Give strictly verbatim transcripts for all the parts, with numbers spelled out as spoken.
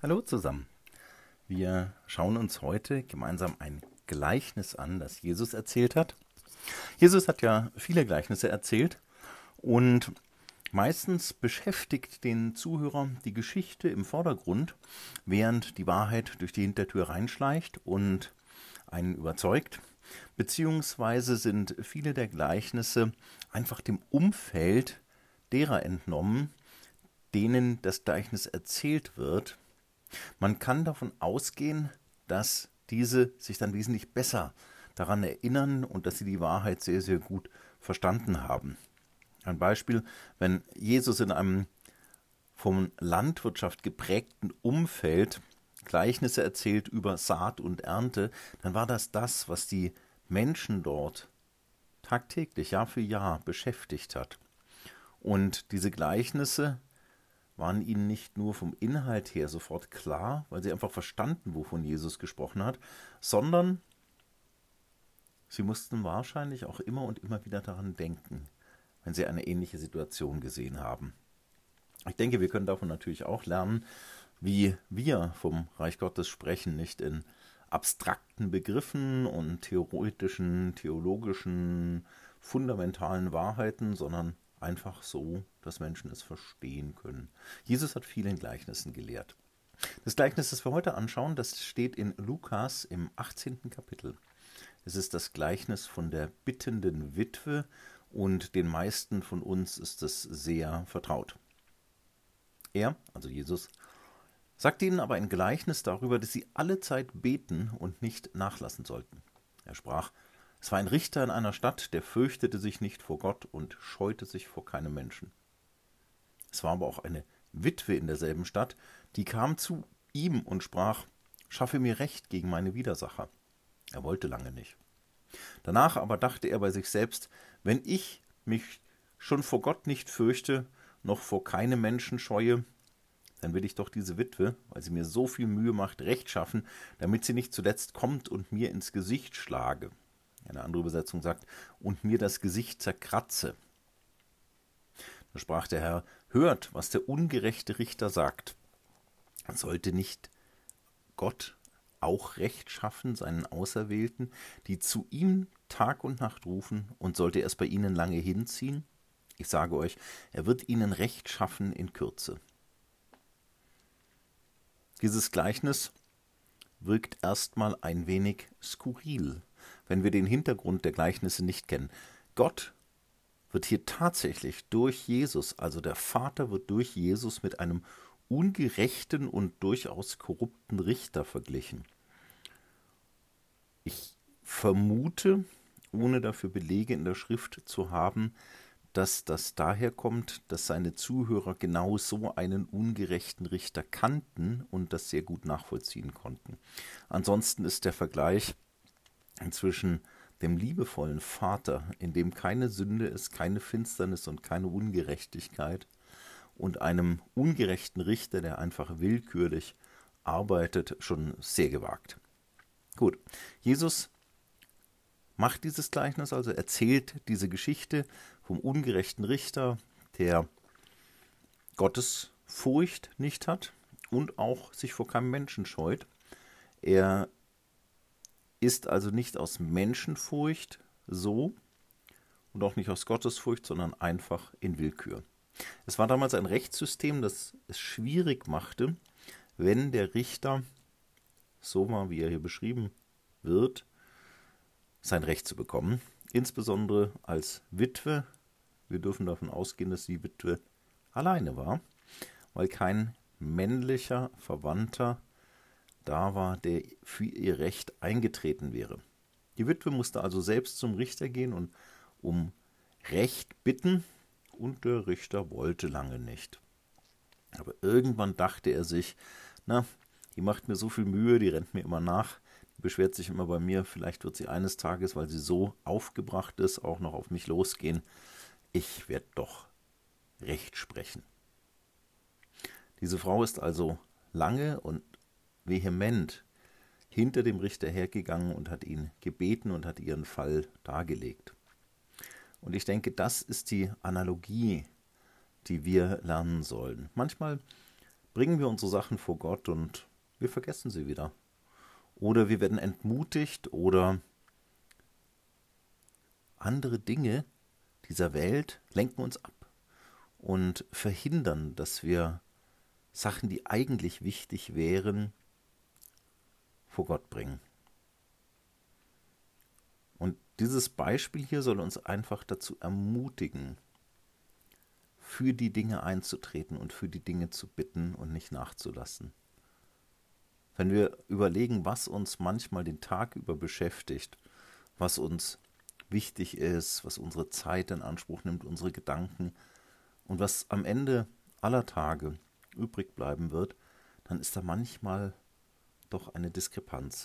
Hallo zusammen. Wir schauen uns heute gemeinsam ein Gleichnis an, das Jesus erzählt hat. Jesus hat ja viele Gleichnisse erzählt und meistens beschäftigt den Zuhörer die Geschichte im Vordergrund, während die Wahrheit durch die Hintertür reinschleicht und einen überzeugt. Beziehungsweise sind viele der Gleichnisse einfach dem Umfeld derer entnommen, denen das Gleichnis erzählt wird. Man kann davon ausgehen, dass diese sich dann wesentlich besser daran erinnern und dass sie die Wahrheit sehr, sehr gut verstanden haben. Ein Beispiel, wenn Jesus in einem von Landwirtschaft geprägten Umfeld Gleichnisse erzählt über Saat und Ernte, dann war das das, was die Menschen dort tagtäglich, Jahr für Jahr beschäftigt hat. Und diese Gleichnisse waren ihnen nicht nur vom Inhalt her sofort klar, weil sie einfach verstanden, wovon Jesus gesprochen hat, sondern sie mussten wahrscheinlich auch immer und immer wieder daran denken, wenn sie eine ähnliche Situation gesehen haben. Ich denke, wir können davon natürlich auch lernen, wie wir vom Reich Gottes sprechen, nicht in abstrakten Begriffen und theoretischen, theologischen, fundamentalen Wahrheiten, sondern einfach so, dass Menschen es verstehen können. Jesus hat viel in Gleichnissen gelehrt. Das Gleichnis, das wir heute anschauen, das steht in Lukas im achtzehnten Kapitel. Es ist das Gleichnis von der bittenden Witwe und den meisten von uns ist es sehr vertraut. Er, also Jesus, sagte ihnen aber ein Gleichnis darüber, dass sie alle Zeit beten und nicht nachlassen sollten. Er sprach: Es war ein Richter in einer Stadt, der fürchtete sich nicht vor Gott und scheute sich vor keinem Menschen. Es war aber auch eine Witwe in derselben Stadt, die kam zu ihm und sprach: Schaffe mir Recht gegen meine Widersacher. Er wollte lange nicht. Danach aber dachte er bei sich selbst: Wenn ich mich schon vor Gott nicht fürchte, noch vor keinem Menschen scheue, dann will ich doch diese Witwe, weil sie mir so viel Mühe macht, Recht schaffen, damit sie nicht zuletzt kommt und mir ins Gesicht schlage. Eine andere Übersetzung sagt, und mir das Gesicht zerkratze. Da sprach der Herr: Hört, was der ungerechte Richter sagt. Sollte nicht Gott auch Recht schaffen seinen Auserwählten, die zu ihm Tag und Nacht rufen, und sollte er es bei ihnen lange hinziehen? Ich sage euch, er wird ihnen Recht schaffen in Kürze. Dieses Gleichnis wirkt erstmal ein wenig skurril, wenn wir den Hintergrund der Gleichnisse nicht kennen. Gott wird hier tatsächlich durch Jesus, also der Vater wird durch Jesus mit einem ungerechten und durchaus korrupten Richter verglichen. Ich vermute, ohne dafür Belege in der Schrift zu haben, dass das daher kommt, dass seine Zuhörer genau so einen ungerechten Richter kannten und das sehr gut nachvollziehen konnten. Ansonsten ist der Vergleich zwischen dem liebevollen Vater, in dem keine Sünde ist, keine Finsternis und keine Ungerechtigkeit, und einem ungerechten Richter, der einfach willkürlich arbeitet, schon sehr gewagt. Gut, Jesus macht dieses Gleichnis, also erzählt diese Geschichte vom ungerechten Richter, der Gottes Furcht nicht hat und auch sich vor keinem Menschen scheut. Er ist also nicht aus Menschenfurcht so und auch nicht aus Gottesfurcht, sondern einfach in Willkür. Es war damals ein Rechtssystem, das es schwierig machte, wenn der Richter, so mal wie er hier beschrieben wird, sein Recht zu bekommen. Insbesondere als Witwe. Wir dürfen davon ausgehen, dass die Witwe alleine war, weil kein männlicher Verwandter da war, der für ihr Recht eingetreten wäre. Die Witwe musste also selbst zum Richter gehen und um Recht bitten, und der Richter wollte lange nicht. Aber irgendwann dachte er sich, na, die macht mir so viel Mühe, die rennt mir immer nach, die beschwert sich immer bei mir, vielleicht wird sie eines Tages, weil sie so aufgebracht ist, auch noch auf mich losgehen. Ich werde doch Recht sprechen. Diese Frau ist also lange und vehement hinter dem Richter hergegangen und hat ihn gebeten und hat ihren Fall dargelegt. Und ich denke, das ist die Analogie, die wir lernen sollen. Manchmal bringen wir unsere Sachen vor Gott und wir vergessen sie wieder. Oder wir werden entmutigt oder andere Dinge dieser Welt lenken uns ab und verhindern, dass wir Sachen, die eigentlich wichtig wären, vor Gott bringen. Und dieses Beispiel hier soll uns einfach dazu ermutigen, für die Dinge einzutreten und für die Dinge zu bitten und nicht nachzulassen. Wenn wir überlegen, was uns manchmal den Tag über beschäftigt, was uns wichtig ist, was unsere Zeit in Anspruch nimmt, unsere Gedanken und was am Ende aller Tage übrig bleiben wird, dann ist da manchmal doch eine Diskrepanz.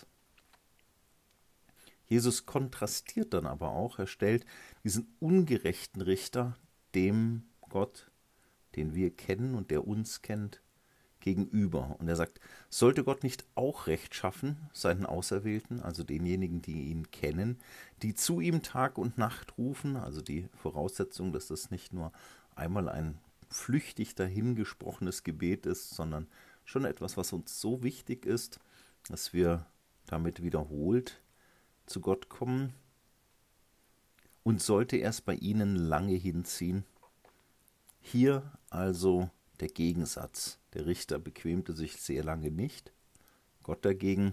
Jesus kontrastiert dann aber auch, er stellt diesen ungerechten Richter dem Gott, den wir kennen und der uns kennt, gegenüber. Und er sagt, sollte Gott nicht auch Recht schaffen, seinen Auserwählten, also denjenigen, die ihn kennen, die zu ihm Tag und Nacht rufen, also die Voraussetzung, dass das nicht nur einmal ein flüchtig dahingesprochenes Gebet ist, sondern schon etwas, was uns so wichtig ist, dass wir damit wiederholt zu Gott kommen. Und sollte er es bei ihnen lange hinziehen? Hier also der Gegensatz. Der Richter bequemte sich sehr lange nicht. Gott dagegen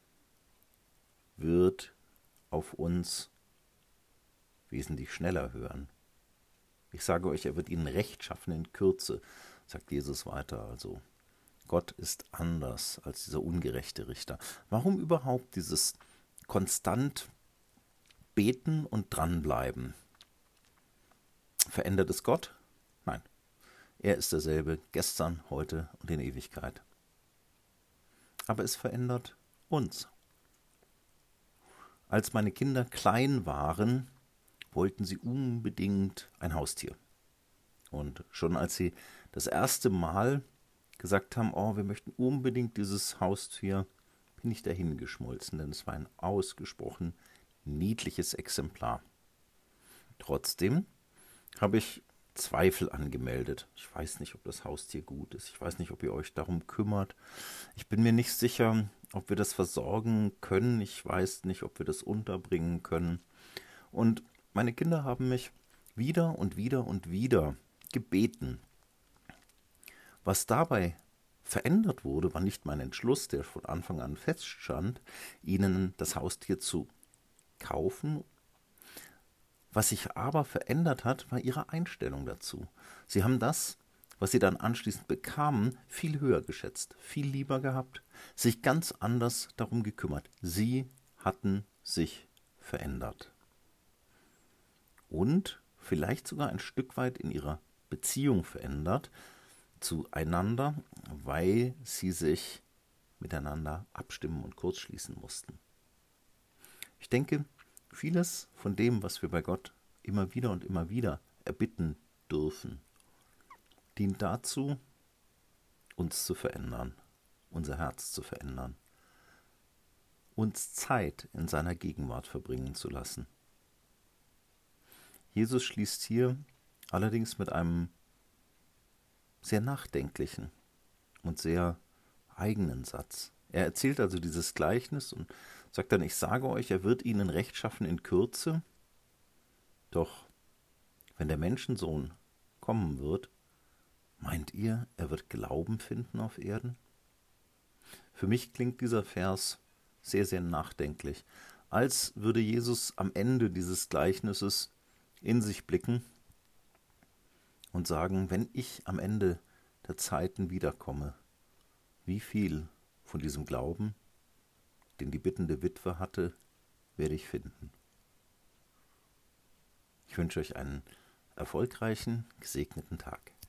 wird auf uns wesentlich schneller hören. Ich sage euch, er wird ihnen Recht schaffen in Kürze, sagt Jesus weiter. Also Gott ist anders als dieser ungerechte Richter. Warum überhaupt dieses konstant beten und dranbleiben? Verändert es Gott? Nein. Er ist derselbe gestern, heute und in Ewigkeit. Aber es verändert uns. Als meine Kinder klein waren, wollten sie unbedingt ein Haustier. Und schon als sie das erste Mal gesagt haben, oh, wir möchten unbedingt dieses Haustier, bin ich dahin geschmolzen, denn es war ein ausgesprochen niedliches Exemplar. Trotzdem habe ich Zweifel angemeldet. Ich weiß nicht, ob das Haustier gut ist. Ich weiß nicht, ob ihr euch darum kümmert. Ich bin mir nicht sicher, ob wir das versorgen können. Ich weiß nicht, ob wir das unterbringen können. Und meine Kinder haben mich wieder und wieder und wieder gebeten. Was dabei verändert wurde, war nicht mein Entschluss, der von Anfang an feststand, ihnen das Haustier zu kaufen. Was sich aber verändert hat, war ihre Einstellung dazu. Sie haben das, was sie dann anschließend bekamen, viel höher geschätzt, viel lieber gehabt, sich ganz anders darum gekümmert. Sie hatten sich verändert. Und vielleicht sogar ein Stück weit in ihrer Beziehung verändert zueinander, weil sie sich miteinander abstimmen und kurzschließen mussten. Ich denke, vieles von dem, was wir bei Gott immer wieder und immer wieder erbitten dürfen, dient dazu, uns zu verändern, unser Herz zu verändern, uns Zeit in seiner Gegenwart verbringen zu lassen. Jesus schließt hier allerdings mit einem sehr nachdenklichen und sehr eigenen Satz. Er erzählt also dieses Gleichnis und sagt dann, ich sage euch, er wird ihnen Recht schaffen in Kürze. Doch wenn der Menschensohn kommen wird, meint ihr, er wird Glauben finden auf Erden? Für mich klingt dieser Vers sehr, sehr nachdenklich, als würde Jesus am Ende dieses Gleichnisses in sich blicken und sagen, wenn ich am Ende der Zeiten wiederkomme, wie viel von diesem Glauben, den die bittende Witwe hatte, werde ich finden. Ich wünsche euch einen erfolgreichen, gesegneten Tag.